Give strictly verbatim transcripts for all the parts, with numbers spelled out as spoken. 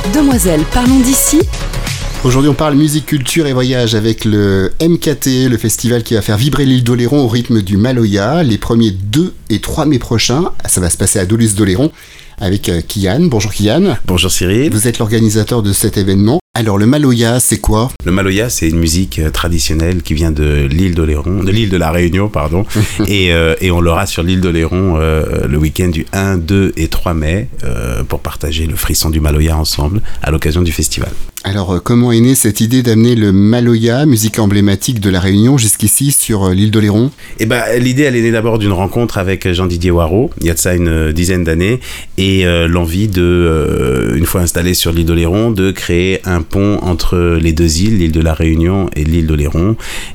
Demoiselles, parlons d'ici. Aujourd'hui, on parle musique, culture et voyage avec le M K T, le festival qui va faire vibrer l'île d'Oléron au rythme du Maloya. Les premiers deux et trois mai prochains, ça va se passer à Dolusse d'Oléron avec Kian. Bonjour Kian. Bonjour Cyril. Vous êtes l'organisateur de cet événement. Alors le Maloya, c'est quoi ? Le Maloya, c'est une musique traditionnelle qui vient de l'île d'Oléron, de l'île de la Réunion, pardon. et, euh, et on l'aura sur l'île d'Oléron euh, le week-end du un, deux et trois mai euh, pour partager le frisson du Maloya ensemble à l'occasion du festival. Alors euh, comment est née cette idée d'amener le Maloya, musique emblématique de la Réunion, jusqu'ici sur euh, l'île d'Oléron ? Eh ben, l'idée, elle est née d'abord d'une rencontre avec Jean-Didier Waro, il y a de ça une dizaine d'années, et euh, l'envie de, euh, une fois installé sur l'île d'Oléron, de créer un pont entre les deux îles, l'île de la Réunion et l'île d'Oléron,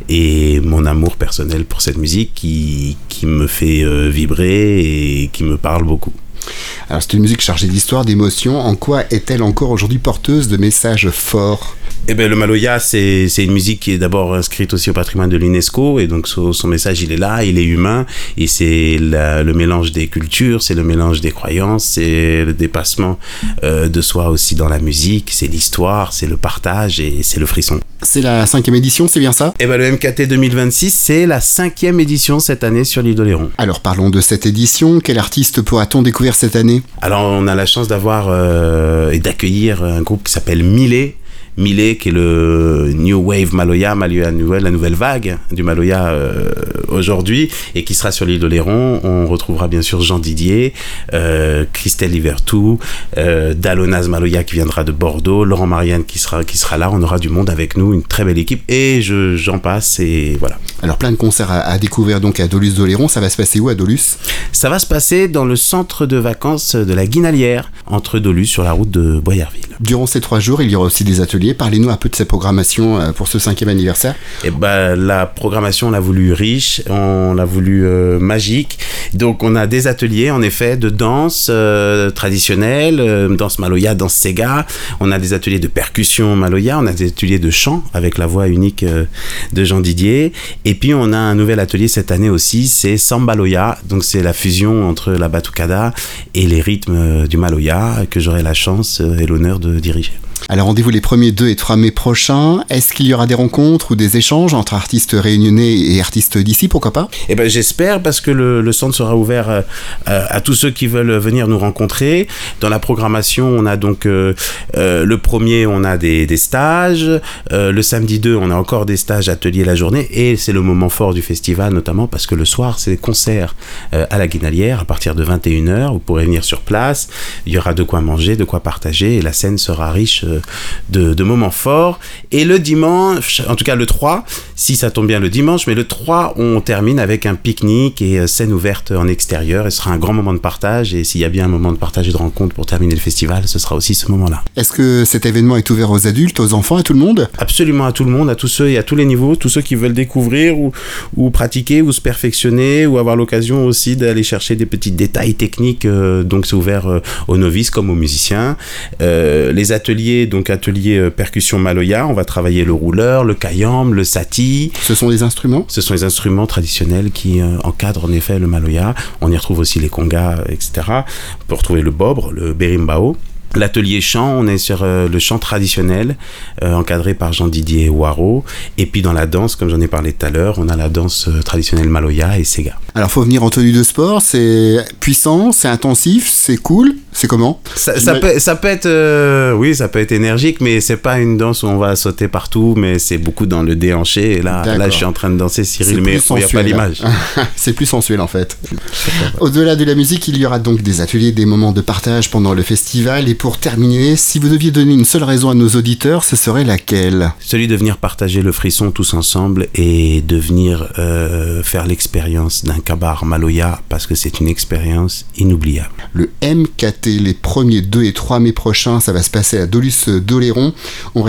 et mon amour personnel pour cette musique qui, qui me fait euh, vibrer et qui me parle beaucoup. Alors c'est une musique chargée d'histoire, d'émotions. En quoi est-elle encore aujourd'hui porteuse de messages forts ? Eh ben, le Maloya, c'est, c'est une musique qui est d'abord inscrite aussi au patrimoine de l'UNESCO, et donc son, son message, il est là, il est humain, et c'est la, le mélange des cultures, c'est le mélange des croyances, c'est le dépassement euh, de soi aussi dans la musique, c'est l'histoire, c'est le partage et c'est le frisson. C'est la cinquième édition, c'est bien ça ? Eh ben, le M K T deux mille vingt-six, c'est la cinquième édition cette année sur l'île d'Oléron. Alors parlons de cette édition. Quel artiste pourra-t-on découvrir cette année ? Alors on a la chance d'avoir euh, et d'accueillir un groupe qui s'appelle Millet. Millet, qui est le New Wave Maloya, Maloya nouvelle, la nouvelle vague du Maloya euh, aujourd'hui, et qui sera sur l'île d'Oléron. On retrouvera bien sûr Jean Didier, euh, Christelle Livertou, euh, Dalonaz Maloya qui viendra de Bordeaux, Laurent Marianne qui sera, qui sera là. On aura du monde avec nous, une très belle équipe, et je, j'en passe, et voilà. Alors plein de concerts à, à découvrir donc à Dolusse d'Oléron. Ça va se passer où à Dolusse ? Ça va se passer dans le centre de vacances de la Guinalière, entre Dolusse sur la route de Boyerville. Durant ces trois jours, il y aura aussi des ateliers. Parlez-nous un peu de cette programmation pour ce cinquième anniversaire. Eh ben, la programmation, on l'a voulu riche, on l'a voulu euh, magique. Donc, on a des ateliers, en effet, de danse euh, traditionnelle, euh, danse Maloya, danse Sega. On a des ateliers de percussion Maloya, on a des ateliers de chant avec la voix unique euh, de Jean Didier. Et puis, on a un nouvel atelier cette année aussi, c'est Sambaloya. Donc, c'est la fusion entre la batucada et les rythmes du Maloya que j'aurai la chance et l'honneur de diriger. Alors rendez-vous les premiers deux et trois mai prochains. Est-ce qu'il y aura des rencontres ou des échanges entre artistes réunionnais et artistes d'ici, pourquoi pas ? Eh ben j'espère, parce que le, le centre sera ouvert à, à, à tous ceux qui veulent venir nous rencontrer. Dans la programmation, on a donc euh, euh, le premier, on a des, des stages. Euh, le samedi deux, on a encore des stages, ateliers la journée. Et c'est le moment fort du festival, notamment parce que le soir, c'est des concerts euh, à la Guinalière à partir de vingt et une heures. Vous pourrez venir sur place. Il y aura de quoi manger, de quoi partager. Et la scène sera riche euh, De, de moments forts. Et le dimanche, en tout cas le trois, si ça tombe bien le dimanche, mais le trois, on termine avec un pique-nique et scène ouverte en extérieur. Et ce sera un grand moment de partage. Et s'il y a bien un moment de partage et de rencontre pour terminer le festival, ce sera aussi ce moment-là. Est-ce que cet événement est ouvert aux adultes, aux enfants, à tout le monde ? Absolument à tout le monde, à tous ceux et à tous les niveaux, tous ceux qui veulent découvrir ou, ou pratiquer ou se perfectionner ou avoir l'occasion aussi d'aller chercher des petits détails techniques. Euh, donc c'est ouvert euh, aux novices comme aux musiciens. Euh, les ateliers, donc atelier percussion Maloya, on va travailler le rouleur, le kayam, le sati. Ce sont des instruments ? Ce sont les instruments traditionnels qui euh, encadrent en effet le Maloya. On y retrouve aussi les congas, et cetera. On peut retrouver le bobre, le berimbau. L'atelier chant, on est sur euh, le chant traditionnel, euh, encadré par Jean-Didier Waro. Et puis dans la danse, comme j'en ai parlé tout à l'heure, on a la danse euh, traditionnelle Maloya et Sega. Alors faut venir en tenue de sport, c'est puissant, c'est intensif, c'est cool, c'est comment ? Ça, ça, peut, ça peut être, euh, oui, ça peut être énergique, mais c'est pas une danse où on va sauter partout, mais c'est beaucoup dans le déhanché. Et là, là, je suis en train de danser, Cyril, mais il n'y a pas l'image. C'est plus sensuel en fait. Au-delà de la musique, il y aura donc des ateliers, des moments de partage pendant le festival. Et pour terminer, si vous deviez donner une seule raison à nos auditeurs, ce serait laquelle ? Celui de venir partager le frisson tous ensemble et de venir euh, faire l'expérience d'un kabar Maloya, parce que c'est une expérience inoubliable. Le M K T, les premiers deux et trois mai prochains, ça va se passer à Dolusse d'Oléron. On réserve comment ?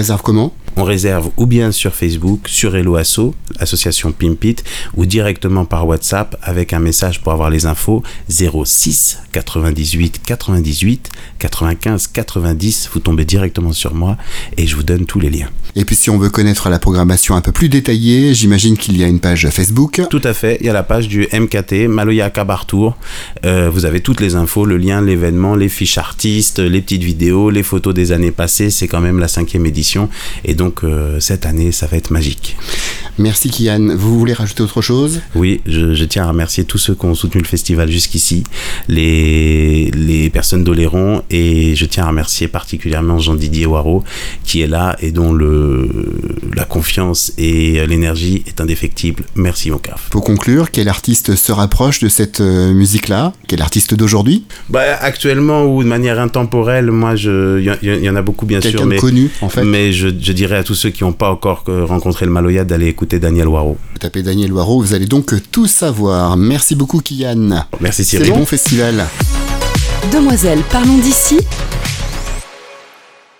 On réserve ou bien sur Facebook, sur Hello Asso, association Pimpit, ou directement par WhatsApp avec un message pour avoir les infos zéro six quatre-vingt-dix-huit quatre-vingt-dix-huit quatre-vingt-quinze quatre-vingt-dix. Vous tombez directement sur moi et je vous donne tous les liens. Et puis si on veut connaître la programmation un peu plus détaillée, j'imagine qu'il y a une page Facebook. Tout à fait, il y a la page du M K T, Maloya Kabartour. Euh, vous avez toutes les infos, le lien, l'événement, les fiches artistes, les petites vidéos, les photos des années passées. C'est quand même la cinquième édition et donc euh, cette année, ça va être magique. Merci Kian. Vous voulez rajouter autre chose ? Oui, je, je tiens à remercier tous ceux qui ont soutenu le festival jusqu'ici, les, les personnes d'Oléron, et je tiens à remercier particulièrement Jean-Didier Waro qui est là et dont le, la confiance et l'énergie est indéfectible. Merci mon caf. Pour conclure, quel artiste se rapproche de cette euh, musique-là ? Quel artiste d'aujourd'hui ? Bah, actuellement ou de manière intemporelle, moi, il y, y, y en a beaucoup bien Quelqu'un sûr, mais, connu, en fait. mais je, je dirais à tous ceux qui n'ont pas encore rencontré le Maloya d'aller écouter Daniel Waro. Vous tapez Daniel Waro, vous allez donc tout savoir. Merci beaucoup Kian. Merci Cyril. C'est bon festival. Demoiselles, parlons d'ici.